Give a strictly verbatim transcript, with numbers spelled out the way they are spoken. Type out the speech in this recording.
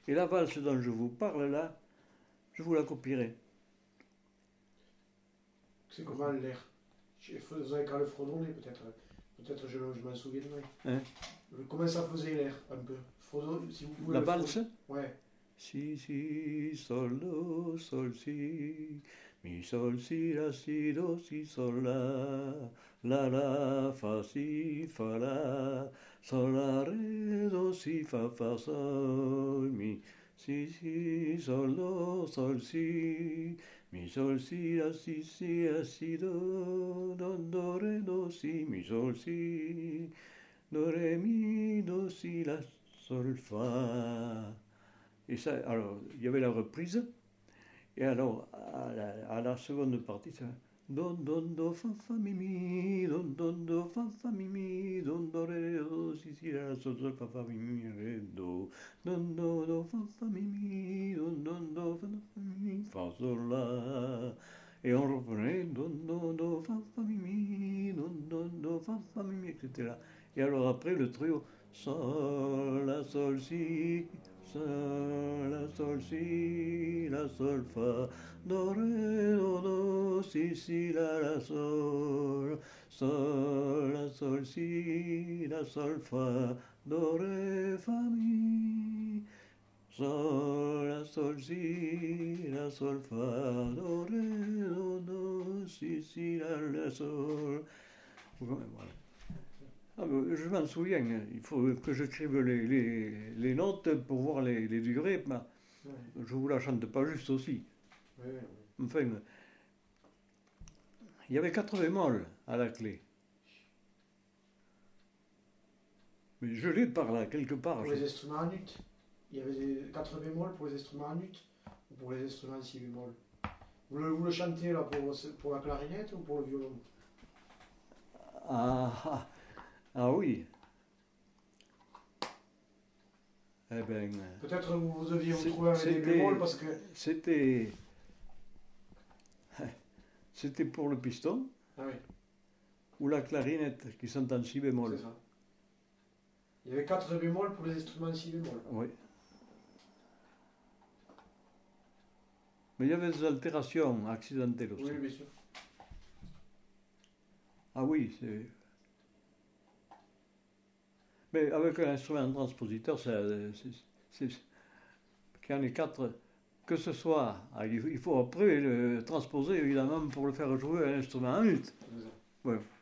Et la valse dont je vous parle là, je vous la copierai. C'est comment l'air? Faisait quand le fredonnait, peut-être. Peut-être je, je m'en souviendrai. Hein? Comment ça faisait l'air, un peu? Fredon, si vous pouvez La le valse? Ouais. Si, si, sol, do, sol, si, mi, sol, si, la, si, do, si, sol, la, la, la, fa, si, fa, la, sol, la, ré, do, si, fa, fa, sol, mi, si, si, sol, do, sol, si, mi, sol, si, la, si, si, la, si, do, do, do, ré, do, si, mi, sol, si, do, ré, mi, do, si, la, sol, fa. Et ça, alors, il y avait la reprise, et alors, à la, à la seconde partie, ça. Don, don, do, fa, fa, mi, mi, don, don, do, fa, fa, mi, mi, don, do, ré, do, si, si, la, sol, sol, fa, fa, mi, mi, ré, do, don, do, do, fa, fa, mi, mi, don, don, do, fa, fa, mi, mi, fa, sol, la. Et on reprenait, don, do, do, fa, fa, mi, mi, don, don, do, fa, fa, mi, mi, et cetera. Et alors après, le trio, sol, la, sol, si, sol, la, sol, si, la, sol, fa, do, ré, do, do, si, si, la, la, sol, sol, la, sol, si, la, sol, fa, do, ré, fa, mi, sol, la, sol, si, la, sol, fa, do, ré, do, do, si, si, la, la, sol. Voilà. Ah, je m'en souviens, il faut que j'écrive les, les, les notes pour voir les, les durées. Mais Ouais. je vous la chante pas juste aussi. Ouais, ouais. Enfin, il y avait quatre bémols à la clé. Mais je l'ai par là, quelque part. Pour je- les instruments en ut, il y avait des quatre bémols pour les instruments en ut ou pour les instruments en si bémol. Vous le, vous le chantez là pour, pour la clarinette ou pour le violon? Ah, ah, ah oui. Eh ben, Peut-être vous, vous deviez vous C'est- trouver avec des c'était- bémols parce que. c'était. C'était pour le piston Ah oui, ou la clarinette qui sont en si bémol. c'est ça. Il y avait quatre bémols pour les instruments en si bémol. Oui. Mais il y avait des altérations accidentelles aussi. Oui, bien sûr. Ah oui, c'est. Mais avec un instrument transpositeur, ça, c'est, c'est, qu'il y en ait quatre, que ce soit. Ah, il faut après le transposer évidemment pour le faire jouer à un instrument en ut. C'est ça. Ouais.